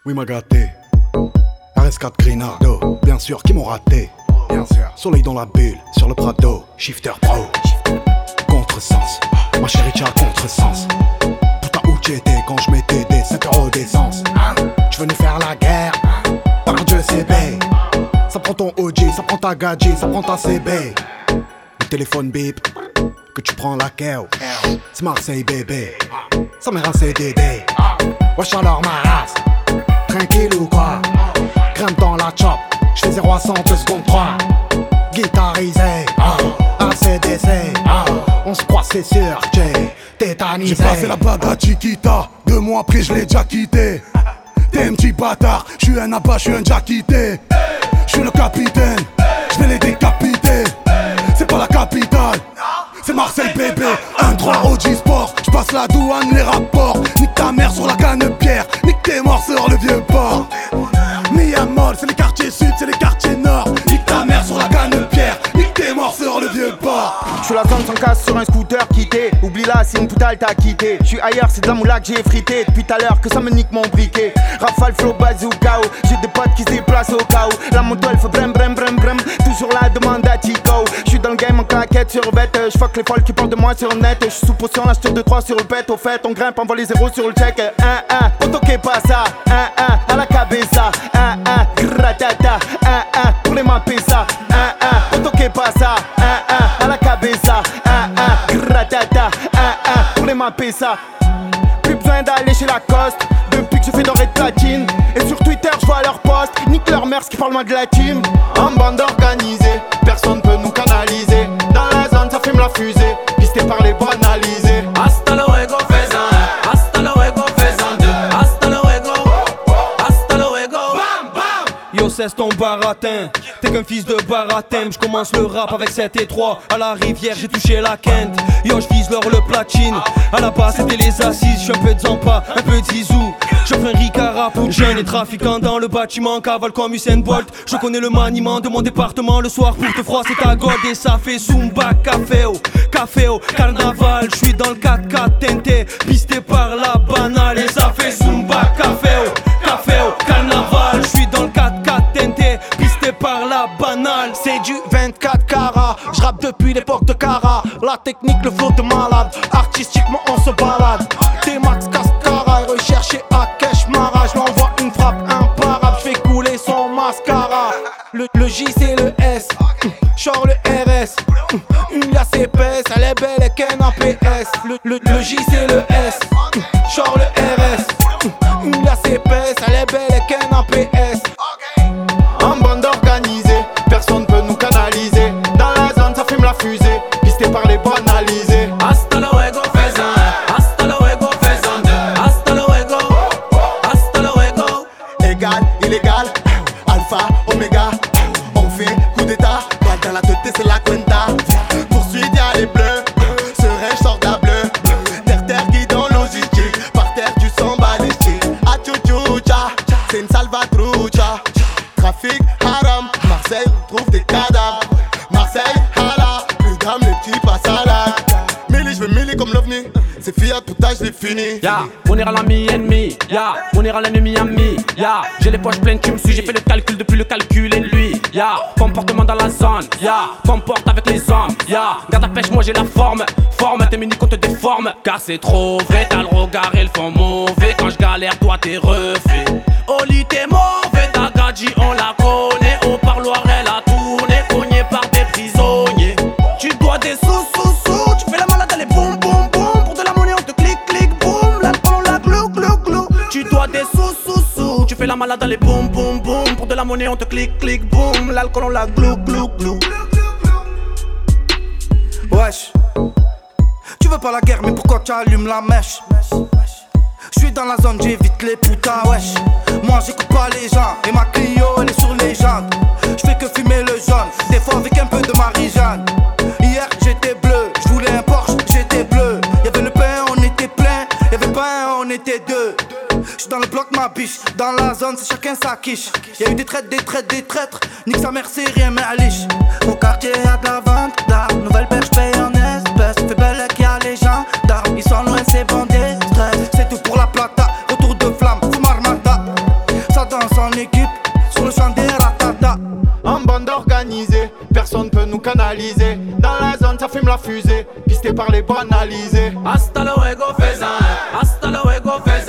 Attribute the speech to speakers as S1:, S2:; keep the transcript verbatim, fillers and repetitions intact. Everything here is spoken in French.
S1: Oui m'a gâté. R S quatre Grenado, bien sûr qui m'ont raté. Bien sûr. Soleil dans la bulle, sur le Prado, shifter pro. Contresens, ma chérie t'as contresens. Putain où t'étais quand je mettais des sept euros d'essence. Tu veux nous faire la guerre? Par Dieu c'est B. Ça prend ton O G, ça prend ta gadget, ça prend ta C B. Le téléphone bip, que tu prends la keo. C'est Marseille bébé, ça m'est un C D D. Wesh alors ma race, tranquille ou quoi? Grimpe dans la chop, j'fais zéro à cent deux secondes trois. Guitarisé, A C D C, on se croit c'est sûr, j'ai tétanisé.
S2: J'ai passé la bague à Chiquita, deux mois après je l'ai déjà quitté. T'es un petit bâtard, j'suis un abat, j'suis un déjà quitté. J'suis le capitaine, j'vais les décapiter. C'est pas la capitale, c'est Marseille bébé. un trois O G Sport, j'passe la douane, les rapports. Nique ta mère sur la canne-pierre, nique tes morts sur le vieux port. Miamol, c'est les quartiers sud, c'est les quartiers nord. Nique ta mère sur la canne-pierre, nique tes morts sur le vieux port.
S3: J'suis la zone sans casse sur un scooter quitté. Oublie là, c'est une poutale t'as quitté. J'suis ailleurs, c'est de la moula que j'ai frité. Depuis tout à l'heure que ça me nique mon briquet. Rafale, flow, bazooka. J'ai des potes qui se déplacent au cas où. La moto elle fait brem brem brem brem. Toujours la demande à Tico. J'suis dans le game en claquette sur bête. J'fuck les folles qui parlent de moi sur net. J'suis sous potion, là j'tire deux trois sur le pet. Au fait, on grimpe, envoie les zéros sur le check. un un, on toque pas ça. un un, à la cabeza. un un, gratata. un un, pour les mapper ça. un un, on toque pas ça. un un, à la cabeza. un un, gratata. un un, pour les mapper ça. Plus besoin d'aller chez Lacoste. Depuis que je fais doré de platine. Et sur Twitter je vois leurs posts. Nique leur mère, ce qui parle moins de la team. En bande organisée, personne peut nous canaliser. Dans la zone ça fume la fusée. Pisté par les banalisés.
S4: Hasta luego faisan, hasta luego faisan deux. Hasta luego, hasta luego. Bam bam.
S5: Yo cesse ton baratin, t'es qu'un fils de baratin. J'commence le rap avec sept et trois. À la rivière j'ai touché la quinte. Yo j'vise l'or le platine. À la base c'était les assises. J'suis un peu de Zampa, un peu de Zizou. J'offre un Ricard pour jeune et trafiquant dans le bâtiment. Cavale comme Usain Bolt. Je connais le maniement de mon département. Le soir pour te froisser ta gold. Et ça fait Zumba, caféo, caféo, carnaval. J'suis dans le quatre quatre teinté, pisté par la banale. Et ça fait Zumba, caféo, caféo, carnaval. J'suis dans le quatre quatre teinté, pisté par la banale.
S3: C'est du vingt-quatre carats. J'rappe depuis l'époque de Cara. La technique, le flow de malade. Artistiquement on se balade. T-Max, Cascara. Recherché à Cash Mara. J'l'envoie une frappe imparable. J'fais couler son mascara. Le, le J c'est le S. Genre le R S. Une glace épaisse. Elle est belle et qu'un A P S. Le, le, le J c'est le S. Genre le R S. Une glace épaisse. Elle est belle et qu'un A P S. En bande organisée, personne peut nous canaliser. Dans la zone ça fume la fusée. Pisté par les banalisés.
S4: Hasta luego faisan, hasta luego faisan deux. Hasta luego, hasta luego.
S2: Égal, illégal, alpha, oméga. On fait coup d'état, balle dans la tête c'est la cuenta. Poursuite y'a les bleus, serein sort de la bleue. Terre terre guidon logistique, par terre du sang balistique. Atchouchoucha, c'est une salvatrucha. Trafic haram, Marseille trouve des cadavres. Marseille hala, plus d'âme les petits passent à la. Milli j'veux milli comme l'ovni, c'est fiat tout âge c'est fini.
S4: Ya, on ira l'ami ennemi, ya, on ira l'ennemi ami, ya. J'ai les poches pleines, tu me suis, j'ai fait le calcul depuis le calcul et lui, ya. Comportement dans la zone, ya. Comporte avec les hommes, ya. Garde ta pêche, moi j'ai la forme, forme, tes mini qu'on te déforme. Car c'est trop vrai, t'as le regard et le fond mauvais. Quand je galère, toi t'es refait. Oli t'es mauvais, ta gadji on la connaît. Au parloir elle a tourné, cogné par des prisonniers. Tu dois des sous sous sous, tu fais la malade, elle est boum boum boum. Pour de la monnaie on te clic clic boum. L'alcool on la glou glou glou. Tu dois des sous sous sous, tu fais la malade, elle est boum boum boum. Pour de la monnaie on te clic clic boum. L'alcool on la glou glou glou.
S3: Wesh, tu veux pas la guerre mais pourquoi tu allumes la mèche? J'suis dans la zone, j'évite les putains, wesh. Moi j'écoute pas les gens, et ma Clio elle est sur les jantes. J'fais que fumer le jaune, des fois avec un peu de Marie-Jeanne. Hier j'étais bleu, j'voulais un Porsche, j'étais bleu. Y'avait le pain, on était plein, y'avait pas un, on était deux. J'suis dans le bloc ma biche, dans la zone c'est chacun sa quiche. Y'a eu des traites, des traites, des traîtres, nique sa mère c'est rien mais à liche. Au quartier y'a de la vente d'armes, nouvelle perche paye en espèces. Fait belle qu'il y a les gens d'armes, ils sont loin c'est bon des stress. C'est tout pour la plata, retour de flamme, fumarmata.
S6: en équipe, sur le champ des ratata.
S3: En bande organisée, personne peut nous canaliser. Dans la zone, ça fume la fusée, pisté par les banalisés.
S4: Hasta luego, faisan. Hasta luego, faisan.